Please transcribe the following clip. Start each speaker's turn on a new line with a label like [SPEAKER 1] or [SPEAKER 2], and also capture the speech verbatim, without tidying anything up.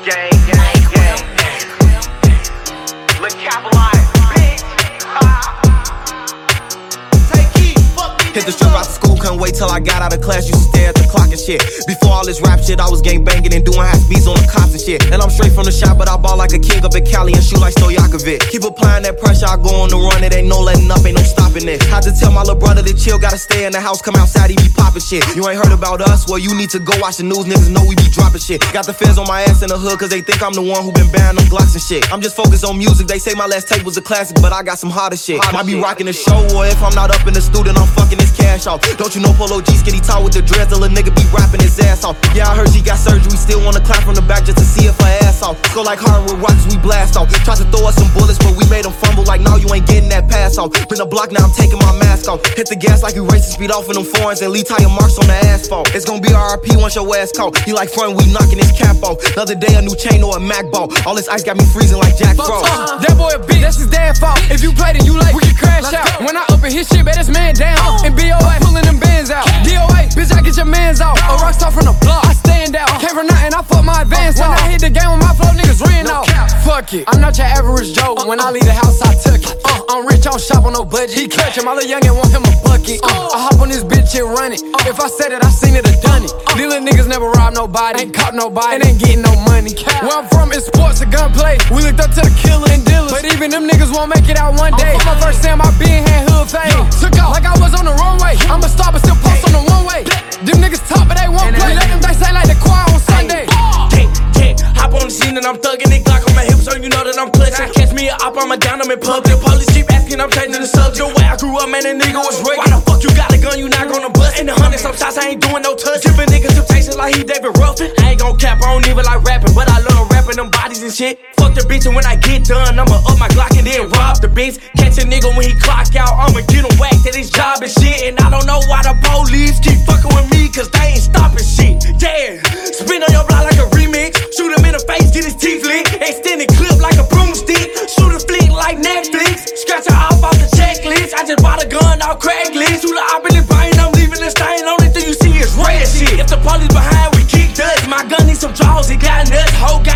[SPEAKER 1] gang, gang, gang. Look, capitalize, bitch. Take heat, fuck me.
[SPEAKER 2] Hit the strip out the school, couldn't wait till I got out of class. Used to stare at the clock and shit. Before all this rap shit, I was gang banging and doing high speeds on the cops and shit. And I'm straight from the shop, but I ball like a king up in Cali and shoot like Stojakovic. Keep applying that pressure, I go on the run. It ain't no letting up, ain't no stopping it. Had to tell my little brother to chill, gotta stay in the house, come outside, he be popping shit. You ain't heard about us? Well, you need to go watch the news, niggas know we be dropping shit. Got the feds on my ass in the hood, cause they think I'm the one who been banning them Glocks and shit. I'm just focused on music, they say my last tape was a classic, but I got some harder shit. Might be rocking the show, or if I'm not up in the studio, I'm fucking his cash off. Don't you know Polo G skinny tall with the dreads, the little nigga be rapping his ass off. Yeah, I heard she got surgery, still wanna clap from the back just to see if her ass off. Go like hardwood rocks, we blast off. Tried to throw us some bullets, but we made them fumble like, now you ain't getting that pass off. Been a block, now I'm taking my mask off. Hit the gas like you racing speed off in them foreigns and leave tire marks on the asphalt. It's gonna be R I P once your ass caught. He like front, we knocking his cap off. Another day, a new chain or a Mac ball. All this ice got me freezing like Jack Frost.
[SPEAKER 3] Uh, that boy a bitch, that's his dad fault. If you played it, you late, we can crash out. When I up in his shit, bet this man down. And B O A pulling them bands out. D O A, bitch, I get your mans out. A rockstar from the block, I stand out. Came from nothing, I fuck my advance off. When I hit the game with my flow, niggas ran off. Fuck it, I'm not your average Joe. When I leave the house, I took it. Uh, I'm rich, I don't shop on no budget. He clutching, my little youngin' want him a bucket. Uh, I hop on this bitch and run it. If I said it, I seen it or done it. These little niggas never rob nobody, ain't caught nobody, and ain't getting no money. Where I'm from, it's sports and gunplay. We looked up to the killer and dealers, but even them niggas won't make it out one day. My first time I been had hood fade. Took off like I was on the runway. I'm a star, but still post on the one way. Them niggas talk, but they won't play. Let them dice say like the choir on Sunday.
[SPEAKER 4] Yeah, yeah, hop on the scene and I'm thugging it. Glock on my hips, so you know that I'm clutching. Catch me a op, I'm a down, I'm in public. Police keep asking, I'm changing the subject. The way I grew up, man, that nigga was rugged. Why the fuck you got a gun, you not gonna bust? In the hundred some shots, I ain't doing no touch. Giving niggas temptation like he David Ruffin. I ain't gon' cap, I don't even like rapping, but I love rapping them bodies and shit. Fuck the bitch, and when I get done, I'ma up my Glock and then rob the bitch. Catch a nigga when he clock out, I'ma get him whacked at his job and shit. And I don't know why the police keep fucking with me, cause they ain't stopping shit. Yeah, spin on your block like a remix. Shoot him in the face, get his teeth lit. Extend it clip like a broomstick. Shoot a flick like Netflix. Scratch her off off the checklist. I just bought a gun off Craigslist. Shoot her op in the brain, I'm leaving the stain. Only thing you see is red shit. If the police behind, we kick dust. My gun needs some draws, it got nuts. Whole got